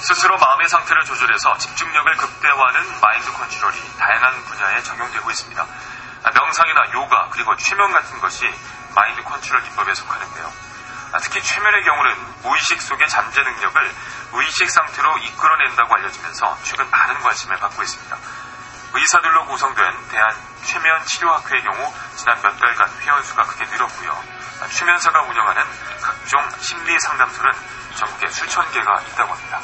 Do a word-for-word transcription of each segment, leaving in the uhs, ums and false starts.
스스로 마음의 상태를 조절해서 집중력을 극대화하는 마인드 컨트롤이 다양한 분야에 적용되고 있습니다. 명상이나 요가 그리고 최면 같은 것이 마인드 컨트롤 기법에 속하는데요. 특히 최면의 경우는 무의식 속의 잠재 능력을 의식 상태로 이끌어낸다고 알려지면서 최근 많은 관심을 받고 있습니다. 의사들로 구성된 대한최면치료학회의 경우 지난 몇 달간 회원수가 크게 늘었고요. 최면사가 운영하는 각종 심리 상담소는 전국에 수천 개가 있다고 합니다.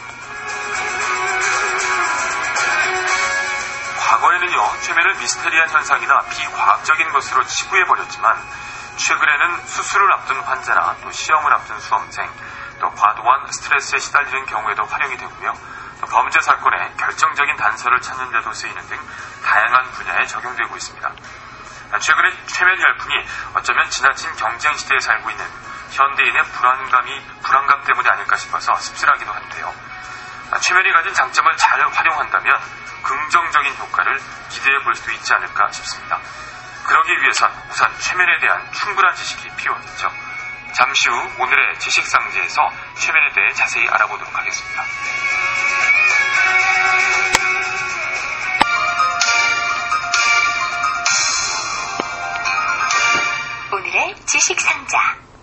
과거에는요, 최면을 미스테리한 현상이나 비과학적인 것으로 치부해버렸지만 최근에는 수술을 앞둔 환자나 또 시험을 앞둔 수험생, 또 과도한 스트레스에 시달리는 경우에도 활용이 되고요. 또 범죄 사건의 결정적인 단서를 찾는 데도 쓰이는 등 다양한 분야에 적용되고 있습니다. 최근에 최면 열풍이 어쩌면 지나친 경쟁 시대에 살고 있는 현대인의 불안감이 불안감 때문이 아닐까 싶어서 씁쓸하기도 한데요. 최면이 가진 장점을 잘 활용한다면 긍정적인 효과를 기대해 볼 수도 있지 않을까 싶습니다. 그러기 위해선 우선 최면에 대한 충분한 지식이 필요하겠죠. 잠시 후 오늘의 지식상지에서 최면에 대해 자세히 알아보도록 하겠습니다. 오늘의 지식상자.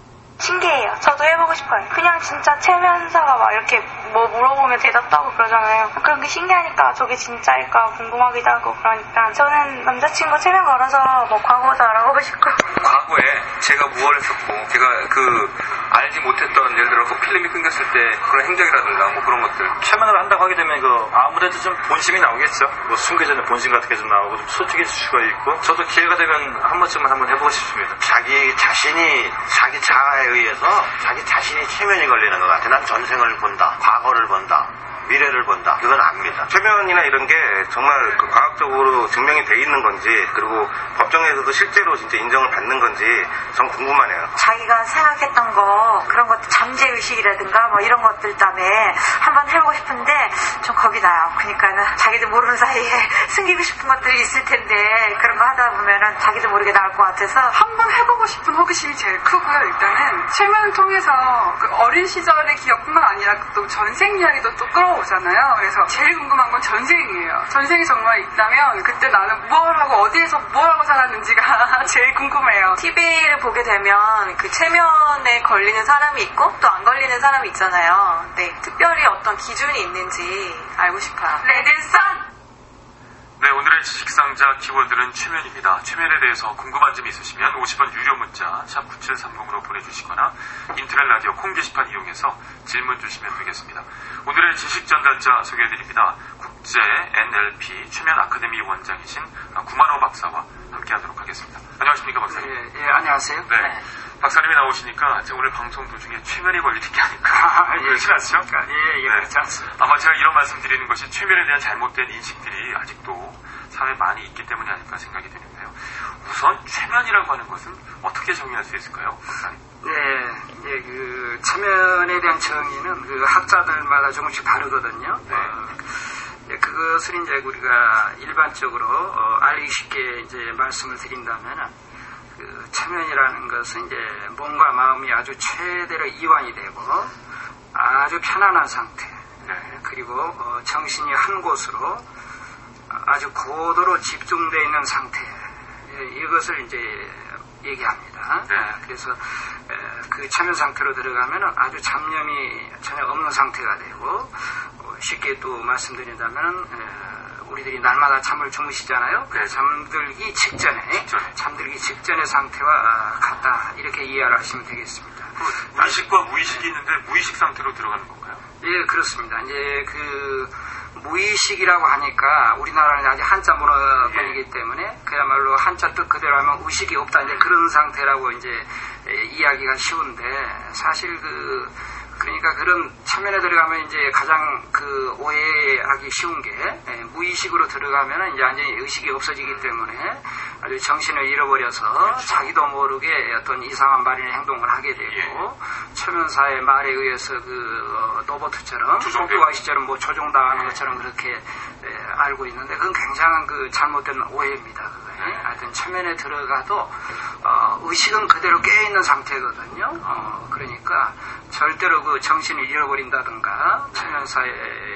신기해요. 저도 해보고 싶어요. 그냥 진짜 최면사가 막 이렇게 뭐 물어보면 대답하고 그러잖아요. 그런 게 신기하니까 저게 진짜일까 궁금하기도 하고 그러니까 저는 남자친구 최면 걸어서 뭐 과거도 알아보고 싶고. 과거에 제가 무엇을 했었고 제가 그 알지 못했던 예를 들어 그 필름이 끊겼을 때 그런 행적이라든가 뭐 그런 것들 최면을 한다고 하게 되면 그 아무래도 좀 본심이 나오겠죠. 뭐 숨겨지는 본심 같은 게 좀 나오고 좀 솔직해질 수가 있고 저도 기회가 되면 한 번쯤은 한번 해보고 싶습니다. 자기 자신이 자기 자아에 의해서 자기 자신이 최면이 걸리는 것 같아. 난 전생을 본다, 과거를 본다, 미래를 본다. 그건 압니다. 최면이나 이런 게 정말 그 과학적으로 증명이 돼 있는 건지 그리고 법정에서도 실제로 진짜 인정을 받는 건지 전 궁금하네요. 자기가 생각했던 거 그런 것들 잠재의식이라든가 뭐 이런 것들 때문에 한번 해보고 싶은데 좀 겁이 나요. 그러니까는 자기도 모르는 사이에 숨기고 싶은 것들이 있을 텐데 그런 거 하다 보면은 자기도 모르게 나올 것 같아서 한번 해보고 싶은 호기심이 제일 크고요. 일단은 최면을 통해서 그 어린 시절의 기억뿐만 아니라 또 전생 이야기도 또 끌어오잖아요. 그래서 제일 궁금한 건 전생이에요. 전생이 정말 있다면 그때 나는 무엇을 하고 어디에서 뭘 하고 살았는지가 제일 궁금해요. 티비를 보게 되면 그 최면에 걸리는 사람이 있고 또 안 걸리는 사람이 있잖아요. 네, 특별히 어떤 기준이 있는지 알고 싶어요. 레드선! 네, 오늘의 지식상자 키워드는 최면입니다. 최면에 대해서 궁금한 점이 있으시면 오십 원 유료 문자 샵 구칠삼공으로 보내주시거나 인터넷 라디오 콩 게시판 이용해서 질문 주시면 되겠습니다. 오늘의 지식 전달자 소개해드립니다. 국제 엔엘피 최면 아카데미 원장이신 구만호 박사와 함께하도록 하겠습니다. 안녕하십니까, 박사님? 예, 예 안녕하세요. 네. 네. 박사님이 나오시니까 제가 오늘 방송 도중에 최면이 걸리는 게 아닐까. 아, 그렇지 예, 않죠? 예, 예, 네. 그렇지 않습니다. 아마 제가 이런 말씀 드리는 것이 최면에 대한 잘못된 인식들이 아직도 사회에 많이 있기 때문이 아닐까 생각이 드는데요. 우선 최면이라고 하는 것은 어떻게 정의할 수 있을까요, 박사님? 네, 예, 그 최면에 대한 정의는 그 학자들마다 조금씩 다르거든요. 네. 어, 예, 그것을 이제 우리가 일반적으로 어, 알기 쉽게 이제 말씀을 드린다면은 그 최면이라는 것은 이제 몸과 마음이 아주 최대로 이완이 되고 아주 편안한 상태, 네. 그리고 어, 정신이 한 곳으로 아주 고도로 집중되어 있는 상태, 예, 이것을 이제 얘기합니다. 네. 예, 그래서 에, 그 최면 상태로 들어가면 아주 잡념이 전혀 없는 상태가 되고 어, 쉽게 또 말씀드린다면 에, 우리들이 날마다 잠을 주무시잖아요. 네. 잠들기 직전에, 직전에 잠들기 직전의 상태와 같다 이렇게 이해를 하시면 되겠습니다. 그 무의식과 무의식이 있는데 무의식 상태로 들어가는 건가요? 예, 그렇습니다. 이제 그 무의식이라고 하니까 우리나라는 아직 한자 문화권이기 예. 때문에 그야말로 한자 뜻 그대로 하면 의식이 없다 이제 그런 상태라고 이제 이야기가 쉬운데 사실 그 그러니까 그런 최면에 들어가면 이제 가장 그 오해하기 쉬운 게 무의식으로 들어가면 이제 완전히 의식이 없어지기 때문에 아주 정신을 잃어버려서 그렇죠. 자기도 모르게 어떤 이상한 말이나 행동을 하게 되고 예. 최면사의 말에 의해서 그 어, 로버트처럼 토끼와 시처럼 뭐 조종당하는 예. 것처럼 그렇게 에, 알고 있는데 그건 굉장한 그 잘못된 오해입니다. 그거에. 예. 하여튼 최면에 들어가도 어, 의식은 그대로 깨있는 상태거든요. 어, 그러니까 절대로 그 정신을 잃어버린다든가 최면사의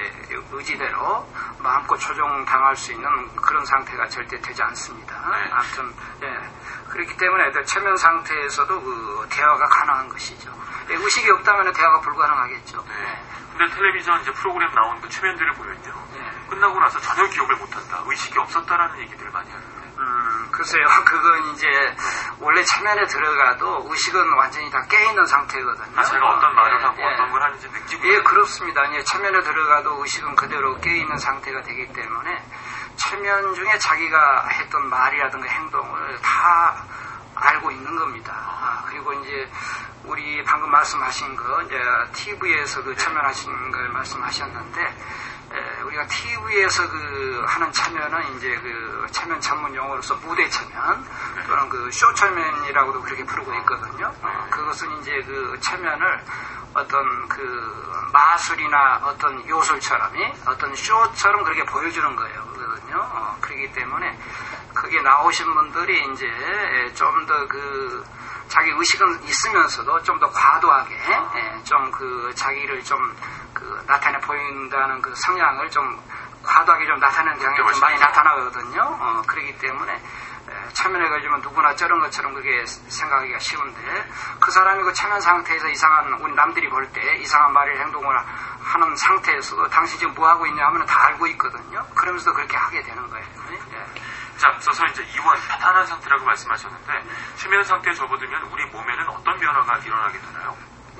의지대로 마음껏 조종당할 수 있는 그런 상태가 절대 되지 않습니다. 네. 아무튼 예. 그렇기 때문에 최면 상태에서도 그 대화가 가능한 것이죠. 예, 의식이 없다면 대화가 불가능하겠죠. 네. 근데 텔레비전 이제 프로그램 나온 그 최면들을 보면요. 예. 끝나고 나서 전혀 기억을 못한다. 의식이 없었다라는 얘기들을 많이 하는데. 음, 글쎄요. 그건 이제 원래 최면에 들어가도 의식은 완전히 다 깨있는 상태거든요. 아, 제가 어떤 말을 예, 하고 예. 어떤 걸 하는지 느끼고. 예, 그렇습니다. 예, 최면에 들어가도 의식은 그대로 깨있는 상태가 되기 때문에 최면 중에 자기가 했던 말이라든가 행동을 다 알고 있는 겁니다. 아, 그리고 이제 우리 방금 말씀하신 거 이제 티비에서 그 최면하신 걸 말씀하셨는데 에, 우리가 티비에서 그 하는 최면은 이제 그 최면 전문 용어로서 무대 최면 또는 그 쇼 최면이라고도 그렇게 부르고 있거든요. 어, 그것은 이제 그 최면을 어떤 그 마술이나 어떤 요술처럼이 어떤 쇼처럼 그렇게 보여주는 거예요. 그거든요. 어, 그렇기 때문에 거기에 나오신 분들이 이제 좀 더 그 자기 의식은 있으면서도 좀 더 과도하게 좀 그 자기를 좀 그 나타내 보인다는 그 성향을 좀 과도하게 좀 나타내는 경향이 좀 많이 나타나거든요. 어, 그렇기 때문에 최면에 걸리면 누구나 저런 것처럼 그게 생각하기가 쉬운데 그 사람이 그 최면 상태에서 이상한 우리 남들이 볼 때 이상한 말을 행동을 하는 상태에서도 당신 지금 뭐 하고 있냐 하면 다 알고 있거든요. 그러면서도 그렇게 하게 되는 거예요. 예. 자, 앞서서 이제 이완, 편안한 상태라고 말씀하셨는데 최면 상태에 접어들면 우리 몸에는 어떤 변화가 일어나게 되나요? 예,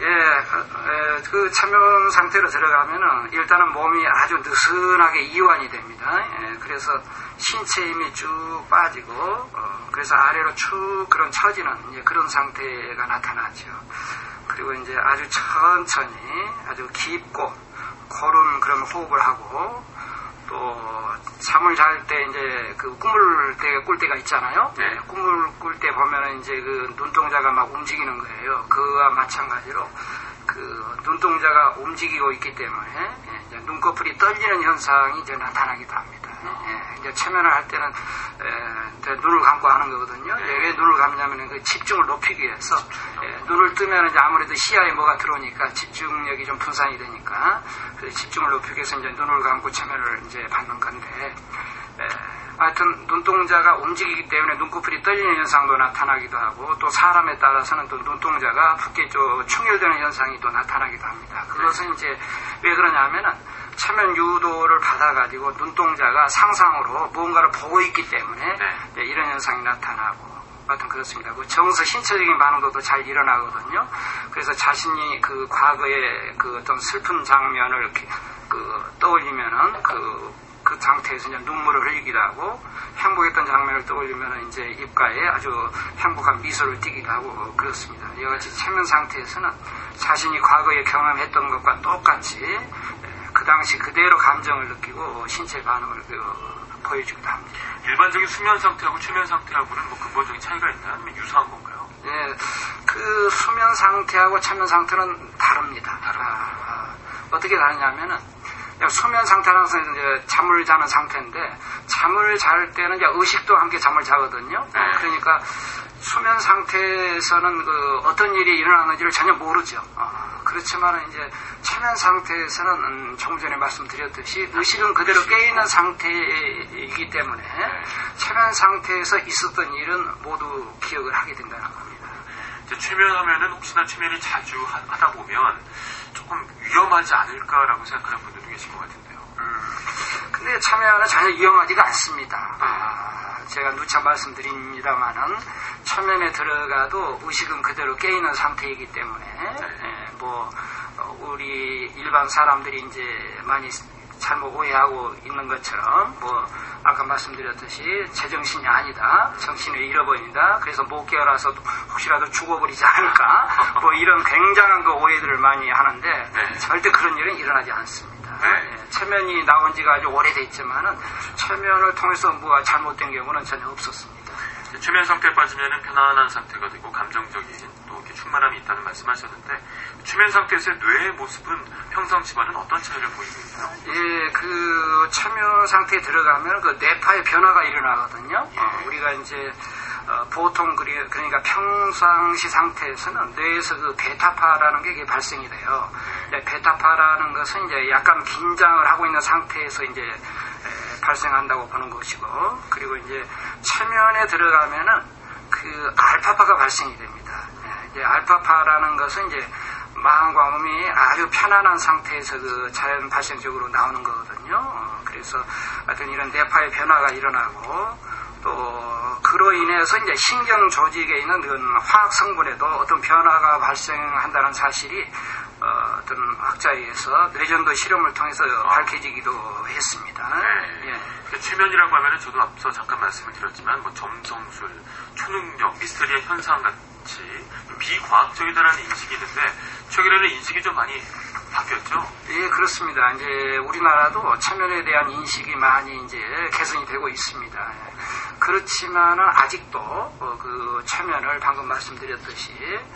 에, 그 최면 상태로 들어가면은 일단은 몸이 아주 느슨하게 이완이 됩니다. 예, 그래서 신체 힘이 쭉 빠지고, 어, 그래서 아래로 쭉 그런 처지는 이제 그런 상태가 나타나죠. 그리고 이제 아주 천천히 아주 깊고 고른 그런 호흡을 하고 또 잠을 잘 때 이제 그 꿈을 때 꿀 때가 있잖아요. 네. 꿈을 꿀 때 보면은 이제 그 눈동자가 막 움직이는 거예요. 그와 마찬가지로 그 눈동자가 움직이고 있기 때문에 이제 눈꺼풀이 떨리는 현상이 이제 나타나기도 합니다. 예, 이제 최면을 할 때는 에, 눈을 감고 하는 거거든요. 왜 눈을 감냐면 그 집중을 높이기 위해서 예, 눈을 뜨면 이제 아무래도 시야에 뭐가 들어오니까 집중력이 좀 분산이 되니까 그래서 집중을 높이기 위해서 이제 눈을 감고 최면을 이제 받는 건데 에, 하여튼 눈동자가 움직이기 때문에 눈꺼풀이 떨리는 현상도 나타나기도 하고 또 사람에 따라서는 또 눈동자가 붓게 좀 충혈되는 현상이 또 나타나기도 합니다. 그것은 이제 왜 그러냐면은 최면 유도를 받아가지고 눈동자가 상상으로 무언가를 보고 있기 때문에 네, 이런 현상이 나타나고 하여튼 그렇습니다. 그 정서 신체적인 반응도 잘 일어나거든요. 그래서 자신이 그 과거의 그 어떤 슬픈 장면을 이렇게 그 떠올리면은 그, 그 상태에서 이제 눈물을 흘리기도 하고 행복했던 장면을 떠올리면은 이제 입가에 아주 행복한 미소를 띠기도 하고 그렇습니다. 이와 같이 최면 상태에서는 자신이 과거에 경험했던 것과 똑같이 그 당시 그대로 감정을 느끼고 신체 반응을 그, 보여주기도 합니다. 일반적인 수면 상태하고 최면 상태하고는 뭐 근본적인 차이가 있나요? 아니면 유사한 건가요? 예, 그 수면 상태하고 최면 상태는 다릅니다. 아, 아, 어떻게 다르냐면은 수면 상태라는 것은 이제 잠을 자는 상태인데 잠을 잘 때는 이제 의식도 함께 잠을 자거든요. 네. 그러니까 수면 상태에서는 그 어떤 일이 일어나는지를 전혀 모르죠. 어, 그렇지만 이제 최면 상태에서는 음, 조금 전에 말씀드렸듯이 의식은 그대로 깨있는 상태이기 때문에 최면 상태에서 있었던 일은 모두 기억을 하게 된다는 겁니다. 이제 최면하면은 혹시나 최면이 자주 하, 하다 보면 조금 위험하지 않을까라고 생각하는 분들도 계실 것 같은데요. 음, 근데 최면은 전혀 위험하지가 않습니다. 아, 제가 누차 말씀드립니다만은 최면에 들어가도 의식은 그대로 깨있는 상태이기 때문에 예, 뭐 우리 일반 사람들이 이제 많이 잘못 오해하고 있는 것처럼 뭐 아까 말씀드렸듯이 제정신이 아니다, 정신을 잃어버린다, 그래서 못 깨어나서 혹시라도 죽어버리지 않을까 뭐 이런 굉장한 그 오해들을 많이 하는데 네. 절대 그런 일은 일어나지 않습니다. 네. 예, 최면이 나온 지가 아주 오래됐지만은 최면을 통해서 뭐가 잘못된 경우는 전혀 없었습니다. 최면 상태에 빠지면 편안한 상태가 되고 감정적인 또 이렇게 충만함이 있다는 말씀하셨는데 최면 상태에서의 뇌의 모습은 평상시와는 어떤 차이를 보이고 있나요? 예, 그 최면 상태에 들어가면 그 뇌파의 변화가 일어나거든요. 예. 어, 우리가 이제 어, 보통 그리, 그러니까 평상시 상태에서는 뇌에서 그 베타파라는 게 이게 발생이 돼요. 베타파라는 것은 이제 약간 긴장을 하고 있는 상태에서 이제 에, 발생한다고 보는 것이고, 그리고 이제 최면에 들어가면은 그 알파파가 발생이 됩니다. 예, 이제 알파파라는 것은 이제 마음과 몸이 아주 편안한 상태에서 그 자연 발생적으로 나오는 거거든요. 어, 그래서 하여튼 이런 뇌파의 변화가 일어나고, 또 그로 인해서 이제 신경 조직에 있는 그런 화학 성분에도 어떤 변화가 발생한다는 사실이 어, 어떤 학자에 의해서 뇌전도 실험을 통해서 어. 밝혀지기도 했습니다. 네. 예. 최면이라고 하면은 저도 앞서 잠깐 말씀을 드렸지만 뭐 점성술, 초능력, 미스테리한 현상 같이 비과학적이다라는 인식이 있는데 최근에는 인식이 좀 많이 바뀌었죠? 예, 그렇습니다. 이제 우리나라도 최면에 대한 인식이 많이 이제 개선이 되고 있습니다. 그렇지만은 아직도 어, 그 최면을 방금 말씀드렸듯이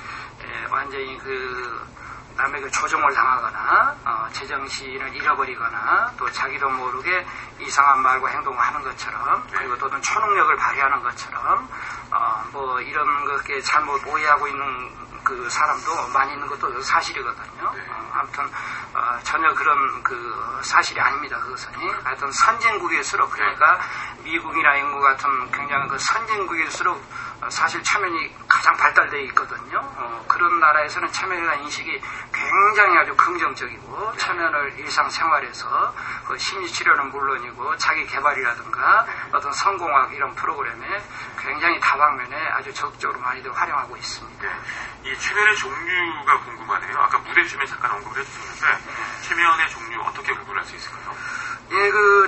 예, 완전히 그 남에게 조종을 당하거나 어, 제정신을 잃어버리거나 또 자기도 모르게 이상한 말과 행동을 하는 것처럼, 그리고 또는 초능력을 발휘하는 것처럼 어, 뭐 이런 것에 잘못 오해하고 있는 그 사람도 많이 있는 것도 사실이거든요. 어, 아무튼 어, 전혀 그런 그 사실이 아닙니다. 그것은 하여튼 선진국일수록, 그러니까 미국이나 영국 같은 굉장히 그 선진국일수록 사실 최면이 가장 발달되어 있거든요. 어, 그런 나라에서는 최면에 대한 인식이 굉장히 아주 긍정적이고, 최면을 일상생활에서 그 심리치료는 물론이고 자기 개발이라든가 어떤 성공학 이런 프로그램에 굉장히 다방면에 아주 적극적으로 많이들 활용하고 있습니다. 네. 이 최면의 종류가 궁금하네요. 아까 무대 최면 잠깐 언급을 해주셨는데 네. 최면의 종류 어떻게 구분할 수 있을까요? 예, 그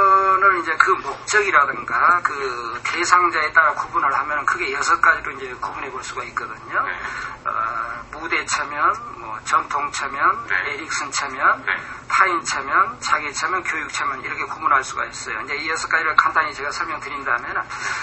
최면을 이제 그 목적이라든가 그 대상자에 따라 구분을 하면 크게 여섯 가지로 이제 구분해 볼 수가 있거든요. 네. 어, 무대 최면, 뭐 전통 최면, 네. 에릭슨 최면, 네. 타인 최면, 자기 최면, 교육 최면 이렇게 구분할 수가 있어요. 이제 이 여섯 가지를 간단히 제가 설명드린다면,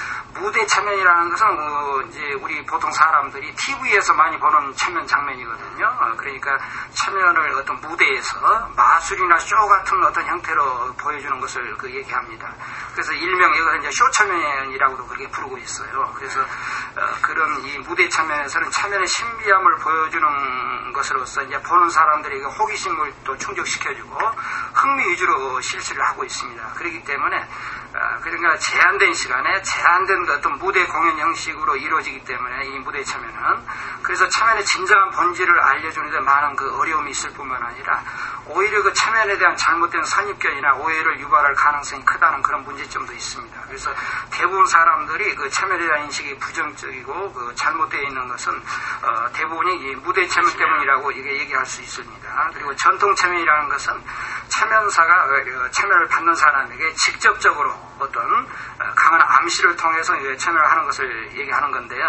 무대 최면이라는 것은 어, 이제 우리 보통 사람들이 티비에서 많이 보는 최면 장면이거든요. 어, 그러니까 최면을 어떤 무대에서 마술이나 쇼 같은 어떤 형태로 보여주는 것을 그 얘기합니다. 그래서 일명 이것을 이제 쇼 최면이라고도 그렇게 부르고 있어요. 그래서 어, 그런 이 무대 최면에서는 최면의 신비함을 보여주는 것으로서 이제 보는 사람들에게 호기심을 또 충족시켜주고 흥미 위주로 실시를 하고 있습니다. 그렇기 때문에 어, 그러니까 제한된 시간에 제한된 어떤 무대 공연 형식으로 이루어지기 때문에 이 무대 참여는, 그래서 참여의 진정한 본질을 알려주는 데 많은 그 어려움이 있을 뿐만 아니라 오히려 그 참여에 대한 잘못된 선입견이나 오해를 유발할 가능성이 크다는 그런 문제점도 있습니다. 그래서 대부분 사람들이 그 참여에 대한 인식이 부정적이고 그 잘못되어 있는 것은 어, 대부분이 이 무대 참여 때문이라고 이게 얘기할 수 있습니다. 그리고 전통 참여이라는 것은 참여사가 참여를 받는 사람에게 직접적으로 어떤 강한 암시를 통해서 참여를 하는 것을 얘기하는 건데요.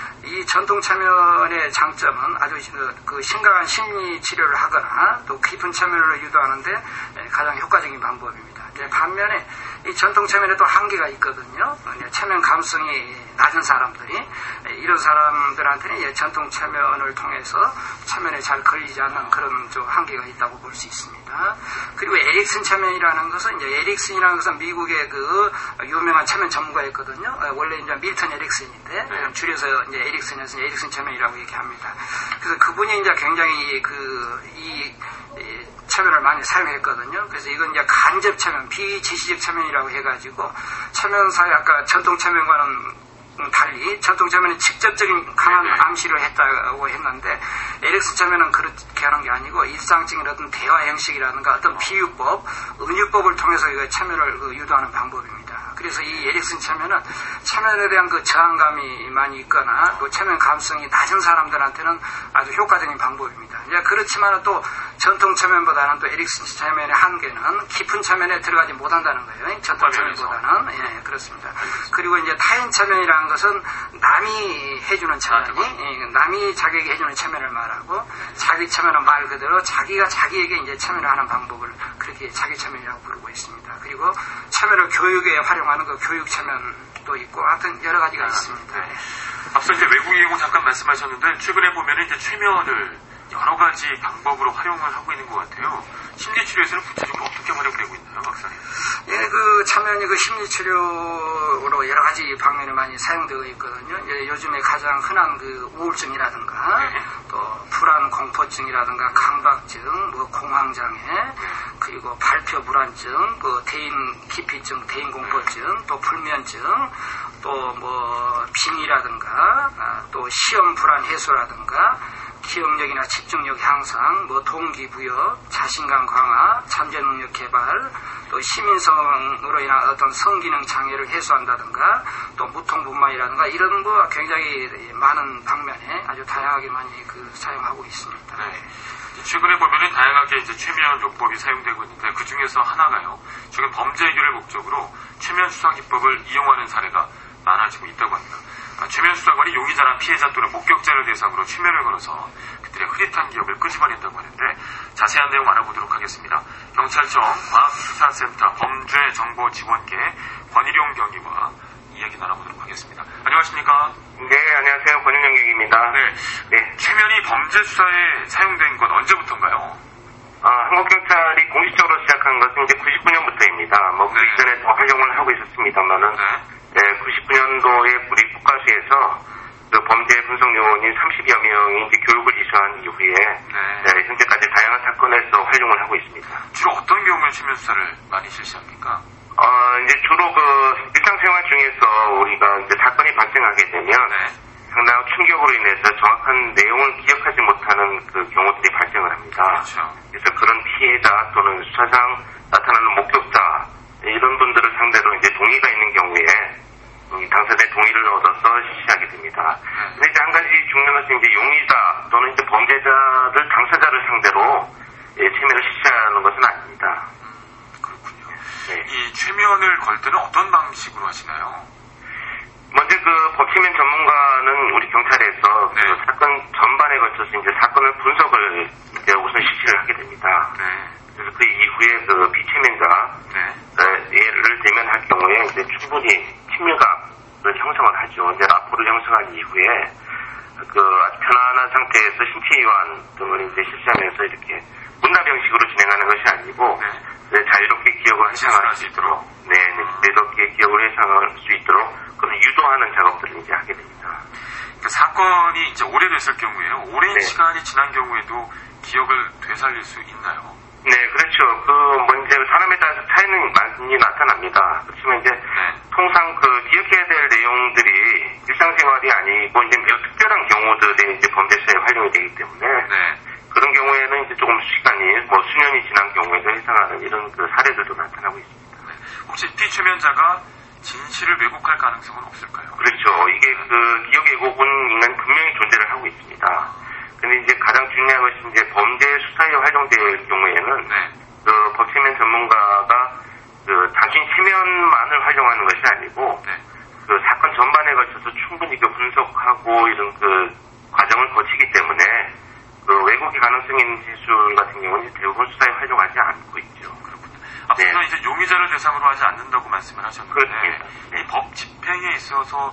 이 전통 참여의 장점은 아주 그 심각한 심리 치료를 하거나 또 깊은 참여를 유도하는데 가장 효과적인 방법입니다. 반면에 이 전통 참여에 또 한계가 있거든요. 참여 감성이 낮은 사람들이, 이런 사람들한테는 전통 참여를 통해서 참여에 잘 걸리지 않는 그런 좀 한계가 있다고 볼 수 있습니다. 그리고 에릭슨 참여이라는 것은 이제 에릭슨이라는 것은 미국의 그 유명한 참여 전문가였거든요. 원래 이제 밀턴 에릭슨인데 네. 줄여서 이제 에릭슨에서 에릭슨 참여이라고 얘기합니다. 그래서 그분이 이제 굉장히 그이 참여를 많이 사용했거든요. 그래서 이건 이제 간접 참여, 비지시적 참여이라고 해가지고 참여사의 아까 전통 참여과는 달리 전통 참여는 직접적인 강한 암시를 했다고 했는데 에릭슨 참여는 그렇게 하는 게 아니고 일상적인 어떤 대화 형식이라든가 어떤 비유법, 은유법을 통해서 참여를 그 유도하는 방법입니다. 그래서 이 에릭슨 참여는 참여에 대한 그 저항감이 많이 있거나 또 참여 감성이 낮은 사람들한테는 아주 효과적인 방법입니다. 이제 그렇지만 또 전통 참여보다는 또 에릭슨 참여의 한계는 깊은 참여에 들어가지 못한다는 거예요. 전통 참여보다는. 예, 그렇습니다. 그리고 이제 타인 참여이라는 것은 남이 해주는 참여니, 남이 자기에게 해주는 참여를 말하고, 자기 참여는 말 그대로 자기가 자기에게 이제 참여를 하는 방법을 그렇게 자기 참여라고 부르고 있습니다. 그리고 참여를 교육에 활용하는 그 교육 참여도 있고, 하여튼 여러 가지가 있습니다. 네. 앞서 이제 외국 이용 잠깐 말씀하셨는데, 최근에 보면은 이제 최면을 여러 가지 방법으로 활용을 하고 있는 것 같아요. 심리치료에서는 구체적으로 어떻게 활용되고 있나요, 박사님? 예, 그 참여연이 그 심리치료로 여러 가지 방면에 많이 사용되고 있거든요. 예, 요즘에 가장 흔한 그 우울증이라든가 네. 또 불안 공포증이라든가 강박증, 뭐 공황장애, 그리고 발표 불안증, 그 대인 기피증, 대인 공포증, 또 불면증, 또 뭐 빙의라든가 아, 또 시험 불안 해소라든가 기억력이나 집중력 향상, 뭐 동기부여, 자신감 강화, 잠재 능력 개발, 또 시민성으로 인한 어떤 성기능 장애를 해소한다든가, 또 무통분만이라든가 이런 거 굉장히 많은 방면에 아주 다양하게 많이 그 사용하고 있습니다. 네. 최근에 보면은 다양하게 이제 최면 요법이 사용되고 있는데 그 중에서 하나가요. 최근 범죄 해결을 목적으로 최면 수사 기법을 이용하는 사례가 많아지고 있다고 합니다. 아, 최면 수사관이 용의자나 피해자 또는 목격자를 대상으로 최면을 걸어서 그들의 흐릿한 기억을 끄집어낸다고 하는데 자세한 내용 알아보도록 하겠습니다. 경찰청 과학수사센터 범죄정보지원계 권일용 경위와 이야기 나눠보도록 하겠습니다. 안녕하십니까? 네, 안녕하세요. 권일용 경위입니다. 네. 네. 최면이 범죄 수사에 사용된 건 언제부터인가요? 아, 한국경찰이 공식적으로 시작한 것은 이제 구십구 년부터입니다. 뭐, 그 네. 이전에도 활용을 하고 있었습니다만은, 네. 네, 구십구 년도에 우리 국가시에서 그 범죄 분석 요원인 삼십여 명이 이제 교육을 이수한 이후에, 네. 네, 현재까지 다양한 사건에서 활용을 하고 있습니다. 주로 어떤 경우에 최면 수사를 많이 실시합니까? 어, 이제 주로 그 일상생활 중에서 우리가 이제 사건이 발생하게 되면, 네. 상당한 충격으로 인해서 정확한 내용을 기억하지 못하는 그 경우들이 발생을 합니다. 그렇죠. 그래서 그런 피해자 또는 수사상 나타나는 목격자 이런 분들을 상대로 이제 동의가 있는 경우에 당사자의 동의를 얻어서 실시하게 됩니다. 네. 근데 이제 한 가지 중요한 것은 이제 용의자 또는 이제 범죄자를 당사자를 상대로 예, 최면을 실시하는 것은 아닙니다. 음, 그렇군요. 네. 이 최면을 걸 때는 어떤 방식으로 하시나요? 먼저 그 법치면 전문가는 우리 경찰에서 네. 그 사건 전반에 걸쳐서 이제 사건을 분석을 이제 우선 실시를 하게 됩니다. 네. 그래서 그 이후에 그 비체면자 네. 어, 예를 들면 할 경우에 이제 충분히 친밀감을 형성을 하죠. 이제 라포를 형성한 이후에 그 아주 편안한 상태에서 신체 이완 등을 이제 실시하면서 이렇게 문답 형식으로 진행하는 것이 아니고 네. 네, 자유롭게 기억을 회상할 수 있도록, 네, 네, 자유롭게 기억을 회상할 수 있도록 그런 유도하는 작업들을 이제 하게 됩니다. 그 사건이 이제 오래됐을 경우에요. 오랜 네. 시간이 지난 경우에도 기억을 되살릴 수 있나요? 네, 그렇죠. 그, 뭐, 이제 사람에 따라서 차이는 많이 나타납니다. 그렇지만 이제, 네. 통상 그 기억해야 될 내용들이 일상생활이 아니고 이제 매우 특별한 경우들에 이제 범죄수사에 활용이 되기 때문에, 네. 그런 경우에는 이제 조금 시간이, 뭐, 수년이 지난 경우에도 해당하는 이런 그 사례들도 나타나고 있습니다. 네. 혹시 피최면자가 진실을 왜곡할 가능성은 없을까요? 그렇죠. 이게 그 기억 왜곡은 인간 분명히 존재를 하고 있습니다. 근데 이제 가장 중요한 것이 이제 범죄 수사에 활용될 경우에는 네. 그 법체면 전문가가 그 단순히 체면만을 활용하는 것이 아니고 네. 그 사건 전반에 걸쳐서 충분히 그 분석하고 이런 그 과정을 거치기 때문에 그 왜곡의 가능성이 있는 기술 같은 경우는 대부분 수사에 활용하지 않고 있죠. 그렇군요. 앞서 네. 이제 용의자를 대상으로 하지 않는다고 말씀을 하셨는데 그렇습니다. 네. 이 법 집행에 있어서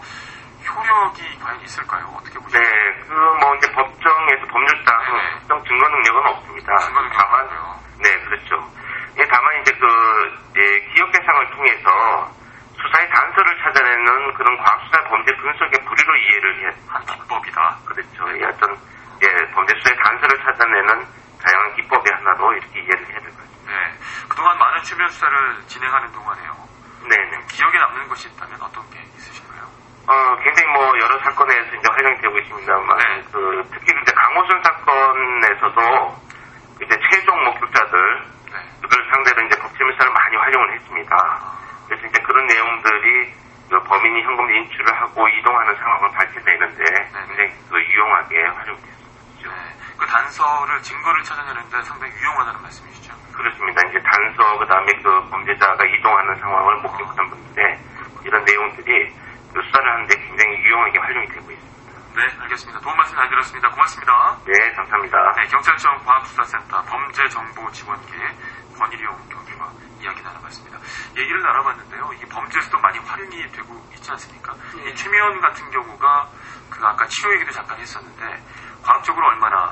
효력이 과연 있을까요? 어떻게 보세요? 네, 그 뭐 이제 법정에서 법률상 네. 특정 증거 능력은 없습니다. 증거 능력은 다만 없고요. 네, 그렇죠. 예, 다만 이제 그 예, 기억 해상을 통해서 수사의 단서를 찾아내는 그런 과학수사 범죄 분석의 부류로 이해를 해야 한 기법이다. 그렇죠. 예, 어떤 예, 범죄 수사의 단서를 찾아내는 다양한 기법의 하나로 이렇게 이해를 해야 될 것 같습니다. 네. 그동안 많은 최면 수사를 진행하는 동안에요. 네, 네. 기억에 남는 것이 있다면 어떤 게 있으신가요? 어, 굉장히 뭐 여러 사건에서 이제 활용이 되고 있습니다만, 네. 그 특히 이제 강호순 사건에서도 이제 최종 목격자들 네. 을 상대로 이제 법치면 수사를 많이 활용을 했습니다. 그래서 이제 그런 내용들이 그 범인이 현금 인출을 하고 이동하는 상황을 밝혀내는데 네. 굉장히 그 유용하게 활용됐었죠. 네. 그 단서를 증거를 찾아내는데 상당히 유용하다는 말씀이시죠? 그렇습니다. 이제 단서 그다음에 그 범죄자가 이동하는 상황을 목격한 분들의 이런 내용들이 그 수사를 하는데 굉장히 유용하게 활용이 되고 있습니다. 네, 알겠습니다. 도움 말씀 잘 들었습니다. 고맙습니다. 네, 감사합니다. 네, 경찰청 과학수사센터 범죄정보지원계 권일용 경위와 이야기 나눠봤습니다. 얘기를 나눠봤는데요. 이게 범죄에서도 많이 활용이 되고 있지 않습니까? 네. 이 최면 같은 경우가 그 아까 치료 얘기도 잠깐 했었는데 과학적으로 얼마나 또 효과가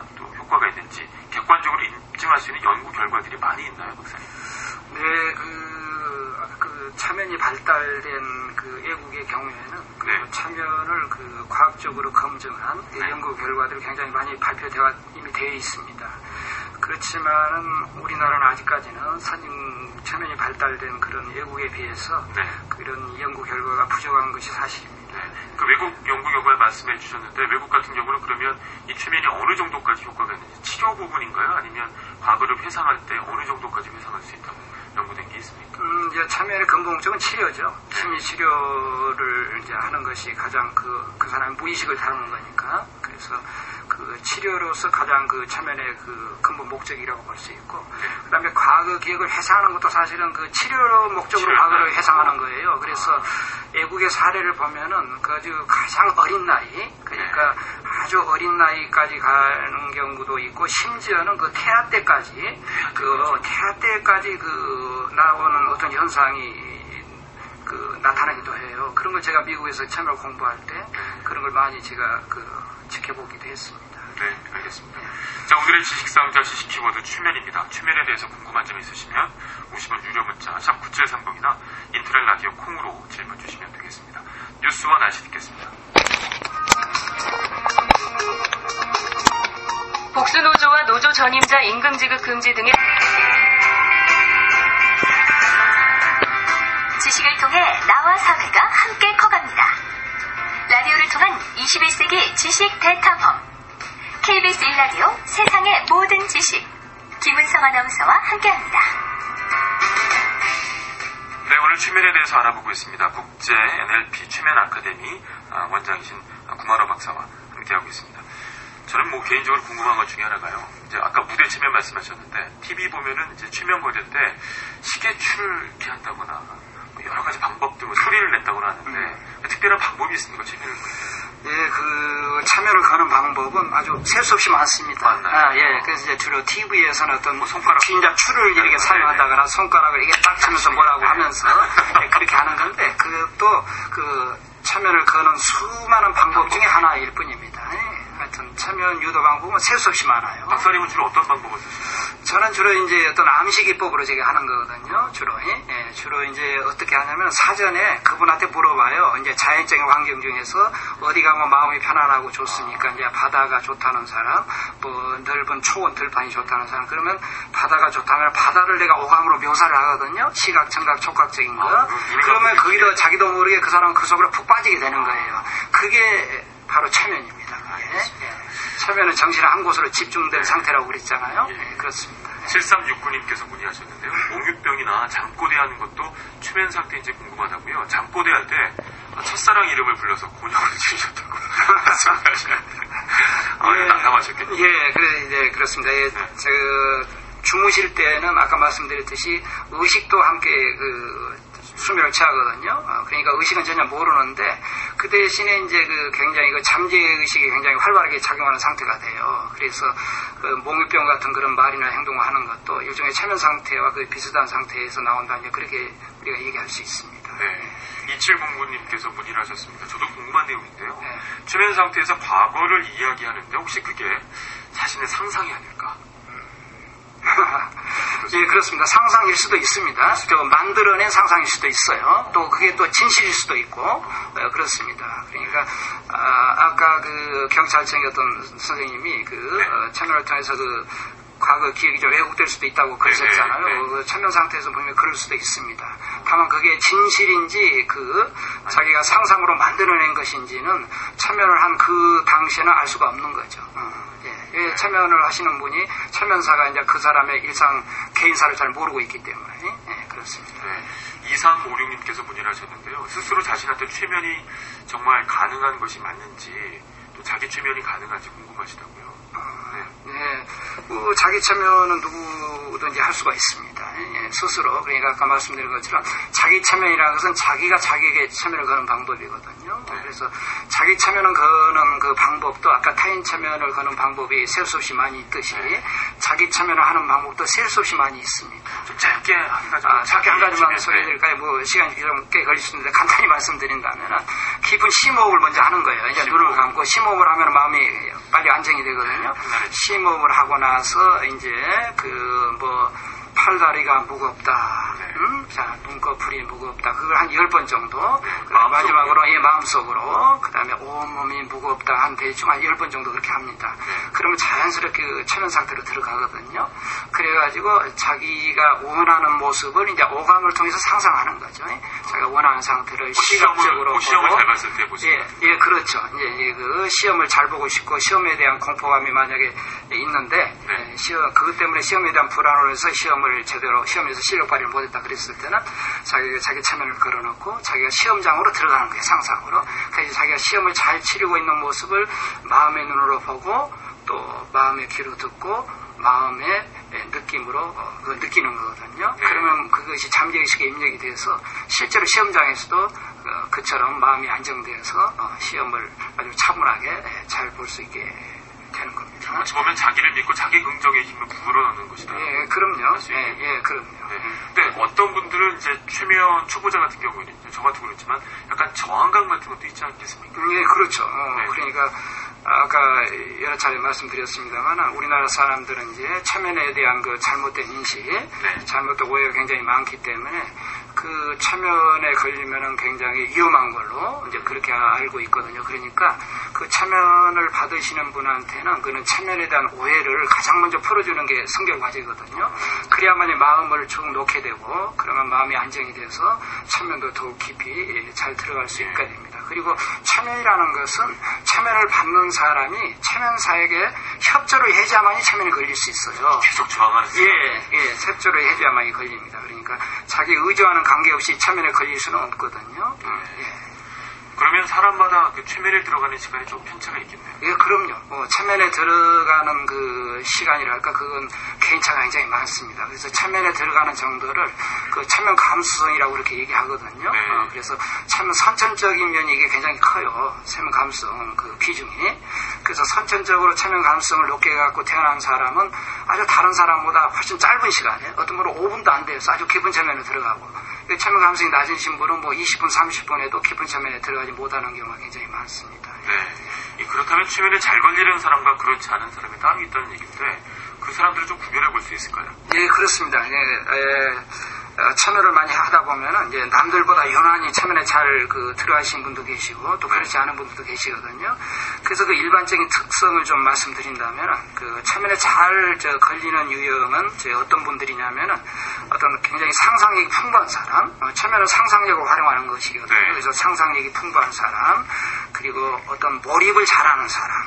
효과가 있는지 객관적으로 입증할 수 있는 연구 결과들이 많이 있나요, 박사님? 네, 그, 그 참여이 발달된 그 애국의 경우에는 그 네. 참여를 그 과학적으로 검증한 그 네. 연구 결과들이 굉장히 많이 발표되어 이미 되어 있습니다. 그렇지만은 우리나라는 아직까지는 선임 참여이 발달된 그런 애국에 비해서 네. 그런 연구 결과가 부족한 것이 사실입니다. 그 외국 연구 결과를 말씀해 주셨는데 외국 같은 경우는 그러면 이 최면이 어느 정도까지 효과가 있는지 치료 부분인가요? 아니면 과거를 회상할 때 어느 정도까지 회상할 수 있다고 연구된 게 있습니까? 음, 이제 참여의 근본 목적은 치료죠. 심리 치료를 이제 하는 것이 가장 그, 그 사람의 무의식을 다루는 거니까. 그래서 그 치료로서 가장 그 참여의 그 근본 목적이라고 볼 수 있고, 그 다음에 과거 기억을 회상하는 것도 사실은 그 치료 목적으로 과거를 회상하는 거예요. 그래서 애국의 사례를 보면은 그 아주 가장 어린 나이, 그러니까 아주 어린 나이까지 가는 경우도 있고, 심지어는 그 태아 때까지, 그 태아 때까지 그 나오는 어떤 현상이 그 나타나기도 해요. 그런 걸 제가 미국에서 참여를 공부할 때 그런 걸 많이 제가 그 지켜보기도 했습니다. 네, 알겠습니다. 자, 오늘의 지식상자 지식 키워드 최면입니다. 최면에 대해서 궁금한 점 있으시면 오십 원 유료 문자 샵 구칠삼공이나 인터넷 라디오 콩으로 질문 주시면 되겠습니다. 뉴스와 날씨 듣겠습니다. 복수노조와 노조 전임자 임금지급 금지 등의 지식을 통해 나와 사회가 함께 커갑니다. 라디오를 통한 이십일 세기 지식 대탐험. 케이비에스 일 라디오 세상의 모든 지식. 김은성 아나운서와 함께합니다. 네, 오늘 최면에 대해서 알아보고 있습니다. 국제 엔엘피 최면 아카데미 원장이신 구마러 박사와 함께하고 있습니다. 저는 뭐 개인적으로 궁금한 것 중에 하나가요. 이제 아까 무대 최면 말씀하셨는데 티비 보면은 이제 최면 벌일 때 시계추를 이렇게 한다거나 여러 가지 방법들, 뭐 소리를 낸다거나 하는데 음. 특별한 방법이 있습니까? 최면을 걸 때? 예, 그 참여를 거는 방법은 아주 셀 수 없이 많습니다. 맞나요? 아, 예, 그래서 이제 주로 티비에서는 어떤 뭐 손가락, 진짜 추를 이렇게 사용한다거나 손가락을 이렇게 딱 치면서 뭐라고 하면서 예, 그렇게 하는 건데 그것도 그 참여를 거는 수많은 방법 중에 하나일 뿐입니다. 예. 하여튼 참여 유도 방법은 셀 수 없이 많아요. 박사님은 주로 어떤 방법을 쓰시나요? 저는 주로 이제 어떤 암시기법으로 제가 하는 거거든요. 주로 예, 주로 이제 어떻게 하냐면 사전에 그분한테 물어봐요. 이제 자연적인 환경 중에서 어디 가면 마음이 편안하고 좋습니까? 이제 바다가 좋다는 사람, 뭐 넓은 초원 들판이 좋다는 사람. 그러면 바다가 좋다면 바다를 내가 오감으로 묘사를 하거든요. 시각, 청각, 촉각적인 거. 아, 그러면 거기도 자기도 모르게 그 사람은 그 속으로 푹 빠지게 되는 거예요. 그게 바로 체면입니다. 예. 체면은 정신을 한 곳으로 집중된 상태라고 그랬잖아요. 예. 네, 그렇습니다. 칠삼육구 님께서 문의하셨는데요. 몽유병이나 잠꼬대 하는 것도 최면 상태인지 궁금하다고요. 잠꼬대 할 때 첫사랑 이름을 불러서 곤욕을 치르셨다고 말씀하시는데 아, 예, 난감하셨겠네요. 예, 그래, 예, 그렇습니다. 예, 네. 저, 주무실 때는 아까 말씀드렸듯이 의식도 함께 그 수면을 취하거든요. 어, 그러니까 의식은 전혀 모르는데 그 대신에 이제 그 굉장히 그 잠재 의식이 굉장히 활발하게 작용하는 상태가 돼요. 그래서 그 몽유병 같은 그런 말이나 행동을 하는 것도 일종의 체면 상태와 그 비슷한 상태에서 나온다. 이제 그렇게 우리가 얘기할 수 있습니다. 네. 이칠공구 님께서 문의를 하셨습니다. 저도 궁금한 내용인데요. 네. 최면 상태에서 과거를 이야기하는데 혹시 그게 자신의 상상이 아닐까? 예, 그렇습니다. 상상일 수도 있습니다. 저 만들어낸 상상일 수도 있어요. 또 그게 또 진실일 수도 있고, 어, 그렇습니다. 그러니까 아, 아까 그 경찰청이었던 선생님이 그 네. 어, 참여를 통해서 그 과거 기억이 좀 왜곡될 수도 있다고 그러셨잖아요. 네, 네, 네. 그 참여 상태에서 보면 그럴 수도 있습니다. 다만 그게 진실인지 그 자기가 상상으로 만들어낸 것인지는 참여를 한 그 당시에는 알 수가 없는 거죠. 어. 예, 참여를 하시는 분이 참여사가 이제 그 사람의 일상 개인사를 잘 모르고 있기 때문에 예, 그렇습니다. 네. 이삼오육 님께서 문의를 하셨는데요. 스스로 자신한테 최면이 정말 가능한 것이 맞는지 또 자기 최면이 가능한지 궁금하시다고요. 네. 네. 그 자기 참여는 누구든지 할 수가 있습니다. 예, 스스로. 그러니까 아까 말씀드린 것처럼 자기 참여이라는 것은 자기가 자기에게 참여를 거는 방법이거든요. 네. 그래서 자기 체면을 거는 그 방법도 아까 타인 체면을 거는 방법이 셀 수 없이 많이 있듯이 자기 체면을 하는 방법도 셀 수 없이 많이 있습니다. 좀 짧게 한 가지. 아, 짧게 한 가지만 소개해드릴까요? 뭐 시간이 좀 꽤 걸릴 수 있는데 간단히 말씀드린다면 깊은 심호흡을 먼저 하는 거예요. 이제 심호흡. 눈을 감고 심호흡을 하면 마음이 빨리 안정이 되거든요. 네, 심호흡을 하고 나서 이제 그 뭐 팔다리가 무겁다. 네. 음? 자, 눈꺼풀이 무겁다. 그걸 한 열 번 정도. 네, 마지막으로, 예, 마음속으로. 그 다음에 온몸이 무겁다. 한 대충 한 열 번 정도 그렇게 합니다. 네. 그러면 자연스럽게 그 체면 상태로 들어가거든요. 그래가지고 자기가 원하는 모습을 이제 오감을 통해서 상상하는 거죠. 자기가 원하는 상태를 뭐 시각적으로. 뭐 시험을 잘 봤을 때 보시죠. 예, 예, 그렇죠. 이제 그 시험을 잘 보고 싶고 시험에 대한 공포감이 만약에 있는데, 네. 시험, 그것 때문에 시험에 대한 불안으로 해서 시험을 제대로 시험에서 실력 발휘를 못했다 그랬을 때는 자기가 자기 체면을 걸어놓고 자기가 시험장으로 들어가는 거예요. 상상으로. 그래서 자기가 시험을 잘 치르고 있는 모습을 마음의 눈으로 보고 또 마음의 귀로 듣고 마음의 느낌으로 어, 그 느끼는 거거든요. 네. 그러면 그것이 잠재의식에 입력이 돼서 실제로 시험장에서도 어, 그처럼 마음이 안정되어서 어, 시험을 아주 차분하게 잘 볼 수 있게 되는 겁니다. 어찌 보면 자기를 믿고 자기 긍정의 힘을 불어넣는 것이다. 예, 그럼요. 예, 예, 그럼요. 네. 근데 어떤 분들은 이제 최면 초보자 같은 경우에는 저 같은 그렇지만 약간 저항감 같은 것도 있지 않겠습니까? 예, 그렇죠. 어, 네. 그러니까 아까 여러 차례 말씀드렸습니다만 우리나라 사람들은 이제 체면에 대한 그 잘못된 인식, 네. 잘못된 오해가 굉장히 많기 때문에 그 체면에 걸리면은 굉장히 위험한 걸로 이제 그렇게 알고 있거든요. 그러니까 그 체면을 받으시는 분한테는 그는 체면에 대한 오해를 가장 먼저 풀어주는 게 성경 과제거든요. 그래야만이 마음을 쭉 놓게 되고 그러면 마음이 안정이 돼서 체면도 더욱 깊이 잘 들어갈 수 있게 됩니다. 그리고 체면이라는 것은 체면을 받는 사람이 체면사에게 협조를 해야만이 체면이 걸릴 수 있어요. 계속 저항하는 예, 예, 협조를 해야만이 걸립니다. 그러니까 자기 의지와는 관계없이 체면에 걸릴 수는 없거든요. 음. 예. 그러면 사람마다 그 체면에 들어가는 시간이 좀 편차가 있겠네요. 예, 그럼요. 뭐 체면에 들어가는 그 시간이랄까 그건 개인차가 굉장히 많습니다. 그래서 체면에 들어가는 정도를 그 체면 감수성이라고 그렇게 얘기하거든요. 네. 어, 그래서 체면 선천적인 면이 이게 굉장히 커요. 체면 감수성 그 비중이. 그래서 선천적으로 체면 감수성을 높게 갖고 태어난 사람은 아주 다른 사람보다 훨씬 짧은 시간에 어떤 분은 오 분도 안 돼서 아주 깊은 체면에 들어가고. 체면 감수성이 낮으신 분은 뭐 이십 분, 삼십 분에도 깊은 체면에 들어가지 못하는 경우가 굉장히 많습니다. 네. 그렇다면 체면에 잘 걸리는 사람과 그렇지 않은 사람이 따로 있다는 얘기인데 그 사람들을 좀 구별해 볼 수 있을까요? 예, 그렇습니다. 예, 예. 체면을 많이 하다 보면은 이제 남들보다 유난히 체면에 잘 그 들어가신 분도 계시고 또 그렇지 않은 분들도 계시거든요. 그래서 그 일반적인 특성을 좀 말씀드린다면 그 체면에 잘 저 걸리는 유형은 제 어떤 분들이냐면은 어떤 굉장히 상상력이 풍부한 사람, 어, 체면은 상상력을 활용하는 것이거든요. 네. 그래서 상상력이 풍부한 사람, 그리고 어떤 몰입을 잘하는 사람,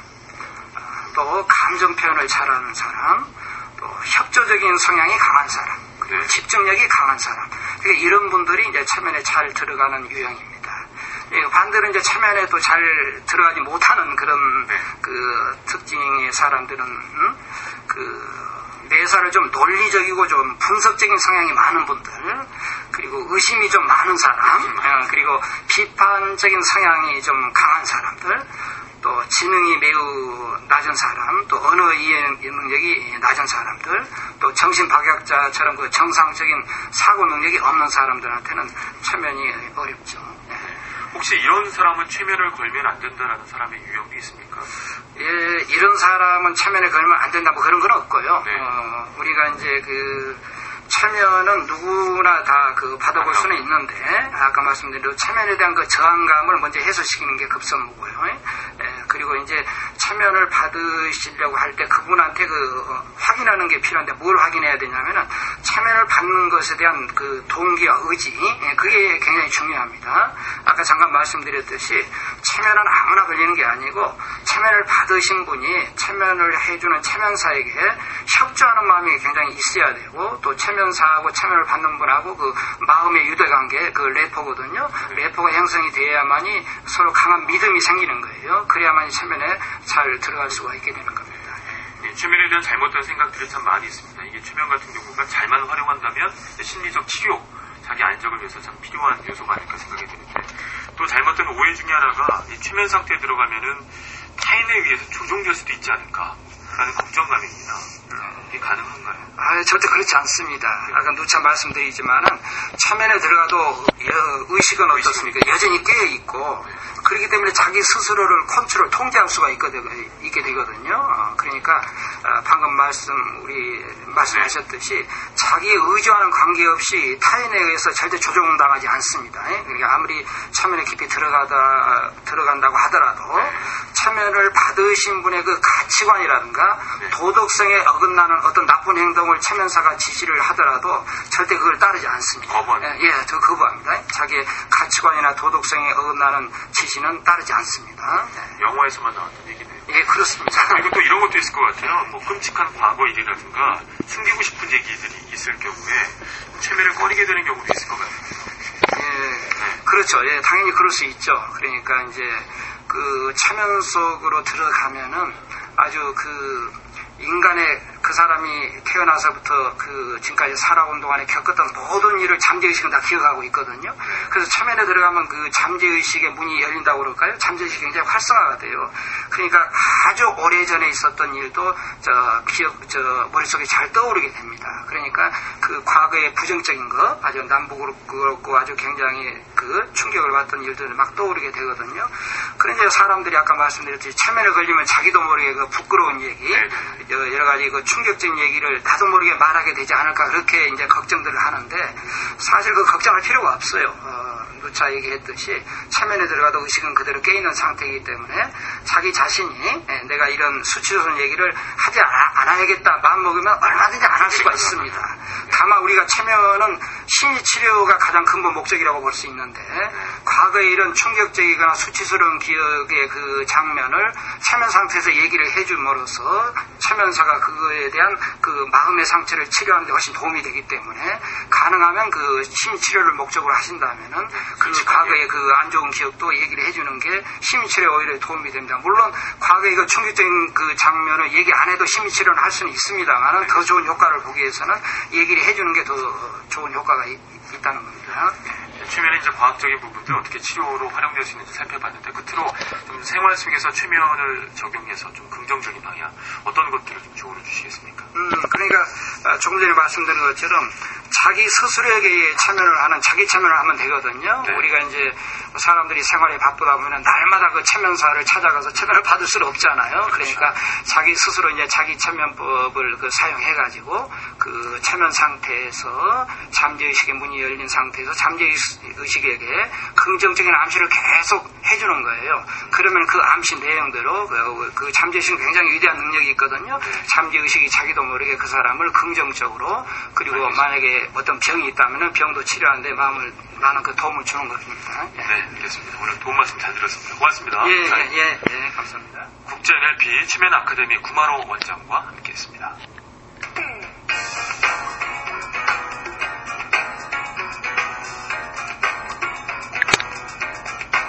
어, 또 감정 표현을 잘하는 사람, 또 협조적인 성향이 강한 사람. 그리고 집중력이 강한 사람. 그러니까 이런 분들이 이제 체면에 잘 들어가는 유형입니다. 반대로 이제 체면에 또 잘 들어가지 못하는 그런 네. 그 특징의 사람들은 음? 그 뇌사를 좀 논리적이고 좀 분석적인 성향이 많은 분들, 그리고 의심이 좀 많은 사람, 어, 그리고 비판적인 성향이 좀 강한 사람들. 또 지능이 매우 낮은 사람, 또 언어 이해 능력이 낮은 사람들, 또 정신박약자처럼 그 정상적인 사고 능력이 없는 사람들한테는 체면이 어렵죠. 네. 혹시 이런 사람은 체면을 걸면 안 된다라는 사람의 유형도 있습니까? 예, 이런 사람은 체면에 걸면 안 된다 뭐 그런 건 없고요. 네. 어, 우리가 이제 그 체면은 누구나 다 그 받아볼 수는 있는데 아까 말씀드린 대로 체면에 대한 그 저항감을 먼저 해소시키는 게 급선무고요. 예, 그리고 이제 체면을 받으시려고 할 때 그분한테 그 어, 확인하는 게 필요한데 뭘 확인해야 되냐면은 체면을 받는 것에 대한 그 동기와 의지, 예, 그게 굉장히 중요합니다. 아까 잠깐 말씀드렸듯이 체면은 아무나 걸리는 게 아니고 체면을 받으신 분이 체면을 해주는 체면사에게 협조하는 마음이 굉장히 있어야 되고 또 체면사하고 체면을 받는 분하고 그 마음의 유대관계, 그 레포거든요. 레포가 형성이 돼야만이 서로 강한 믿음이 생기는 거예요. 그래야만이 체면에 잘 들어갈 수가 있게 되는 겁니다. 네, 체면에 대한 잘못된 생각들이 참 많이 있습니다. 이게 체면 같은 경우가 잘만 활용한다면 심리적 치료, 자기 안정을 위해서 참 필요한 요소가 아닐까 생각이 드는데 또 잘못된 오해 중에 하나가 이 최면 상태에 들어가면은 타인에 의해서 조종될 수도 있지 않을까라는 걱정감입니다. 이게 가능한가요? 아, 절대 그렇지 않습니다. 아까 누차 말씀드리지만은 체면에 들어가도 의식은 어떻습니까? 여전히 깨어 있고 그렇기 때문에 자기 스스로를 컨트롤, 통제할 수가 있거든, 있게 되거든요. 어, 그러니까 어, 방금 말씀 우리 말씀하셨듯이 자기의 의지와는 관계없이 타인에 의해서 절대 조종당하지 않습니다. 예? 그러니까 아무리 체면에 깊이 들어가다 들어간다고 하더라도 체면을 받으신 분의 그 가치관이라든가 도덕성에 어긋나는 어떤 나쁜 행동을 체면사가 지시를 하더라도 절대 그걸 따르지 않습니다. 거부합니다. 예, 예, 저 거부합니다. 자기의 가치관이나 도덕성에 어긋나는 지시는 따르지 않습니다. 예. 영화에서만 나왔던 얘기네요. 예, 그렇습니다. 그리고 또 이런 것도 있을 것 같아요. 뭐 끔찍한 과거 일이라든가 숨기고 싶은 얘기들이 있을 경우에 체면을 꺼리게 되는 경우도 있을 것 같아요. 예, 네. 그렇죠. 예, 당연히 그럴 수 있죠. 그러니까 이제 그 체면 속으로 들어가면은 아주 그 인간의 그 사람이 태어나서부터 그 지금까지 살아온 동안에 겪었던 모든 일을 잠재의식은 다 기억하고 있거든요. 그래서 체면에 들어가면 그 잠재의식의 문이 열린다고 그럴까요? 잠재의식이 굉장히 활성화가 돼요. 그러니까 아주 오래전에 있었던 일도 저 기억, 저 머릿속에 잘 떠오르게 됩니다. 그러니까 그 과거의 부정적인 거, 아주 남북으로 그렇고 아주 굉장히 그 충격을 받던 일들이 막 떠오르게 되거든요. 그런데 사람들이 아까 말씀드렸듯이 체면에 걸리면 자기도 모르게 그 부끄러운 얘기, 여러 가지 그 충격적인 얘기를 나도 모르게 말하게 되지 않을까 그렇게 이제 걱정들을 하는데 사실 그 걱정할 필요가 없어요. 어, 누차 얘기했듯이 체면에 들어가도 의식은 그대로 깨있는 상태이기 때문에 자기 자신이 내가 이런 수치스러운 얘기를 하지 않아, 않아야겠다 마음먹으면 얼마든지 안 할 수가 있습니다. 다만 우리가 체면은 심리치료가 가장 근본 목적이라고 볼 수 있는데 과거에 이런 충격적이거나 수치스러운 기억의 그 장면을 체면 상태에서 얘기를 해줌으로써 체면사가 그거에 대한 그 마음의 상처를 치료하는 데 훨씬 도움이 되기 때문에 가능하면 그 심리치료를 목적으로 하신다면은 그 과거의 그 안 좋은 기억도 얘기를 해주는 게 심리치료에 오히려 도움이 됩니다. 물론 과거의 그 충격적인 그 장면을 얘기 안 해도 심리치료는 할 수는 있습니다만은 더 좋은 효과를 보기 위해서는 얘기를 해주는 게 더 좋은 효과가 있, 있다는 겁니다. 최면의 이제 과학적인 부분들 어떻게 치료로 활용될 수 있는지 살펴봤는데 끝으로 좀 생활 속에서 최면을 적용해서 좀 긍정적인 방향 어떤 것들을 좀 조언을 주시겠습니까? 음, 그러니까 조금 전에 말씀드린 것처럼 자기 스스로에게 체면을 하는 자기 체면을 하면 되거든요. 네. 우리가 이제 사람들이 생활에 바쁘다 보면 날마다 그 체면사를 찾아가서 체면을 받을 수는 없잖아요. 그러니까 자기 스스로 이제 자기 체면법을 그 사용해가지고 그 체면 상태에서 잠재의식의 문이 열린 상태에서 잠재의식에게 긍정적인 암시를 계속 해주는 거예요. 그러면 그 암시 내용대로 그, 그 잠재의식은 굉장히 위대한 능력이 있거든요. 잠재의식이 자기도 모르게 그 사람을 긍정적으로 그리고 만약에 어떤 병이 있다면 병도 치료하는데 마음을 많은 그 도움을 주는 것입니다. 예. 네, 알겠습니다. 오늘 도움 말씀 잘 들었습니다. 고맙습니다. 예, 예, 예, 예, 감사합니다. 국제 엔엘피 체면 아카데미 구만호 원장과 함께했습니다.